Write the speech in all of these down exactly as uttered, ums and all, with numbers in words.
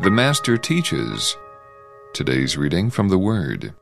The Master teaches. Today's reading from the Word.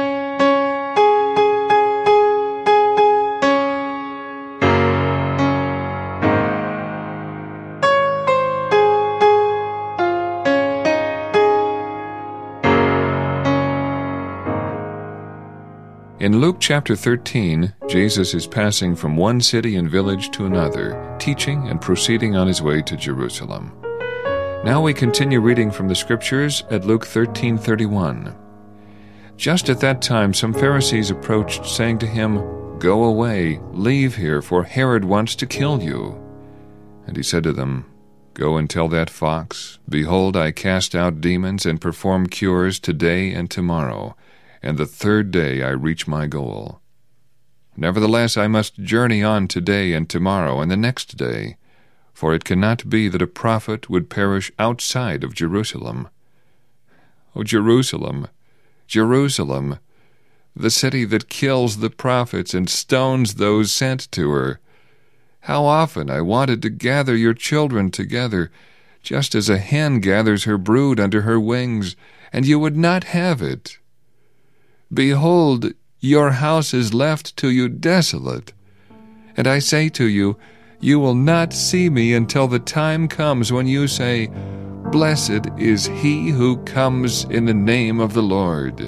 In Luke chapter thirteen, Jesus is passing from one city and village to another, teaching and proceeding on his way to Jerusalem. Now we continue reading from the Scriptures at Luke thirteen thirty-one. Just at that time some Pharisees approached, saying to him, "Go away, leave here, for Herod wants to kill you." And he said to them, "Go and tell that fox, Behold, I cast out demons and perform cures today and tomorrow, and the third day I reach my goal. Nevertheless, I must journey on today and tomorrow and the next day, for it cannot be that a prophet would perish outside of Jerusalem. O Jerusalem, Jerusalem, the city that kills the prophets and stones those sent to her. How often I wanted to gather your children together, just as a hen gathers her brood under her wings, and you would not have it. Behold, your house is left to you desolate. And I say to you, you will not see me until the time comes when you say, Blessed is he who comes in the name of the Lord."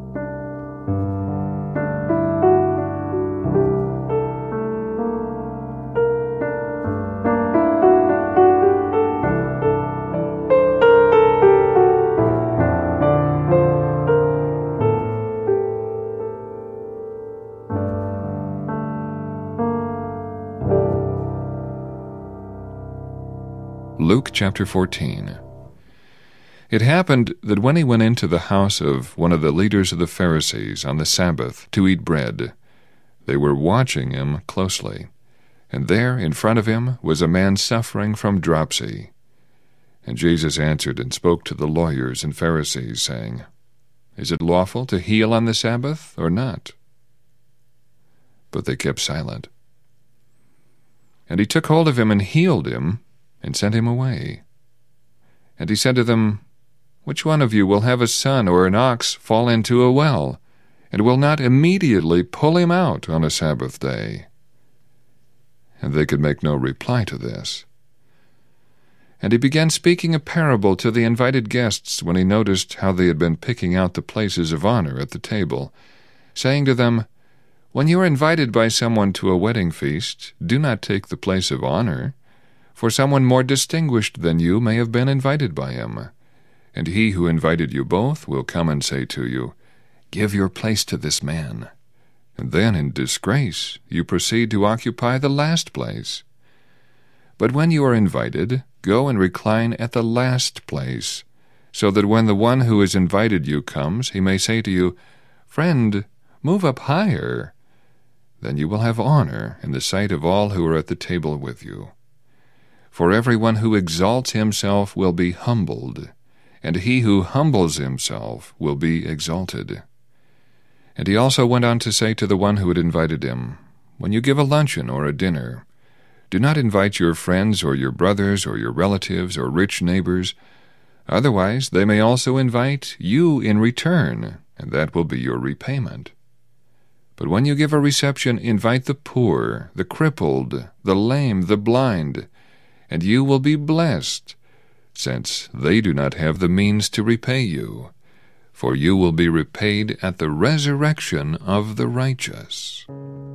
Luke chapter fourteen. It happened that when he went into the house of one of the leaders of the Pharisees on the Sabbath to eat bread, they were watching him closely, and there in front of him was a man suffering from dropsy. And Jesus answered and spoke to the lawyers and Pharisees, saying, Is it lawful to heal on the Sabbath or not? But they kept silent. And he took hold of him and healed him, and sent him away. And he said to them, Which one of you will have a son or an ox fall into a well, and will not immediately pull him out on a Sabbath day? And they could make no reply to this. And he began speaking a parable to the invited guests when he noticed how they had been picking out the places of honor at the table, saying to them, When you are invited by someone to a wedding feast, do not take the place of honor, for someone more distinguished than you may have been invited by him. And he who invited you both will come and say to you, Give your place to this man. And then in disgrace you proceed to occupy the last place. But when you are invited, go and recline at the last place, so that when the one who has invited you comes, he may say to you, Friend, move up higher. Then you will have honor in the sight of all who are at the table with you. For everyone who exalts himself will be humbled, and he who humbles himself will be exalted. And he also went on to say to the one who had invited him, When you give a luncheon or a dinner, do not invite your friends or your brothers or your relatives or rich neighbors. Otherwise they may also invite you in return, and that will be your repayment. But when you give a reception, invite the poor, the crippled, the lame, the blind, and you will be blessed, since they do not have the means to repay you, for you will be repaid at the resurrection of the righteous.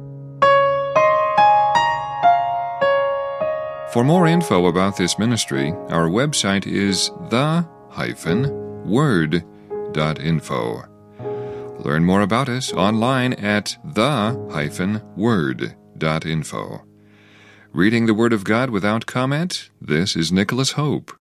For more info about this ministry, our website is the dash word dot info. Learn more about us online at the dash word dot info. Reading the Word of God without comment, this is Nicholas Hope.